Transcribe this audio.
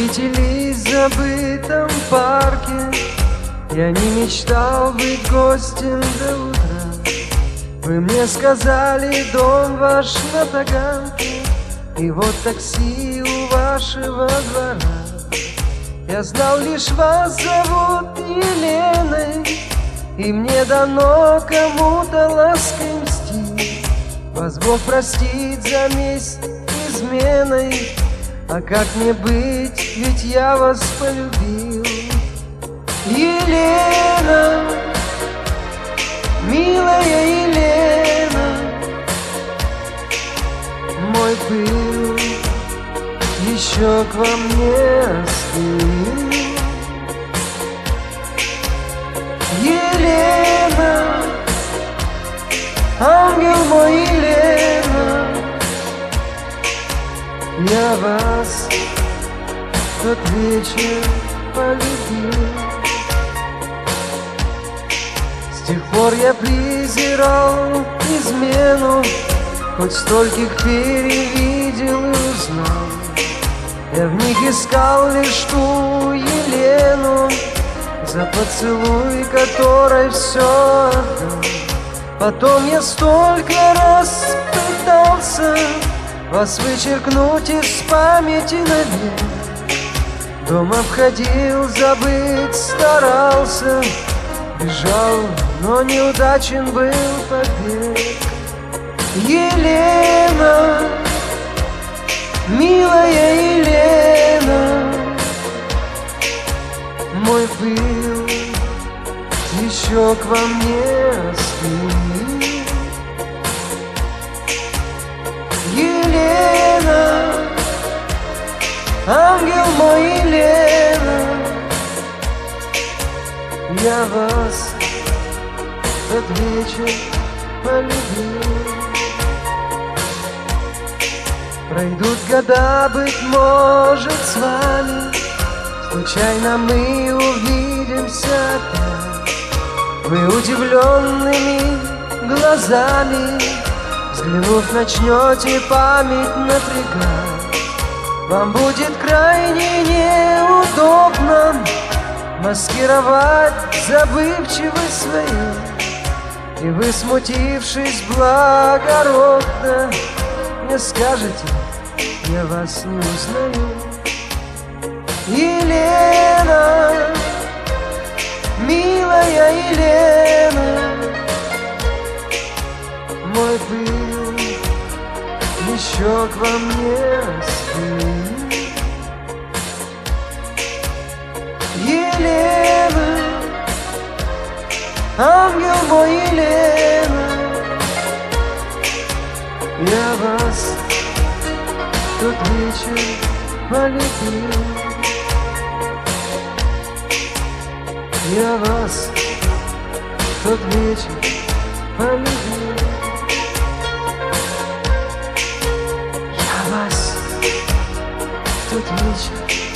встретились в забытом парке. Я не мечтал быть гостем до утра. Вы мне сказали, дом ваш на Таганке, и вот такси у вашего двора. Я знал, лишь вас зовут Еленой, и мне дано кому-то лаской мстить. Вас Бог простит за месть изменой. А как мне быть, ведь я вас полюбил. Елена, милая Елена, мой пыл еще к вам не остыл. Елена, ангел мой, Елена, я вас в тот вечер полюбил. С тех пор я презирал измену, хоть стольких перевидел и узнал. Я в них искал лишь ту Елену, за поцелуй которой все отдал. Потом я столько раз пытался вас вычеркнуть из памяти навек. Дом обходил, забыть старался, бежал, но неудачен был побег. Елена, милая Елена, мой пыл еще к вам не остыл. Елена, ангел мой, Елена, я вас в тот вечер полюбил. Пройдут года, быть может, с вами случайно мы увидимся опять. Вы удивленными глазами, взглянув, начнете память напрягать. Вам будет крайне неудобно маскировать забывчивость свою, и вы, смутившись благородно, мне скажете: я вас не узнаю. Елена, милая Елена, мой пыл еще к вам не остыл. Елена, ангел мой, Елена, я вас в тот вечер полюбил. Я вас в тот вечер полюбил. Я вас в тот вечер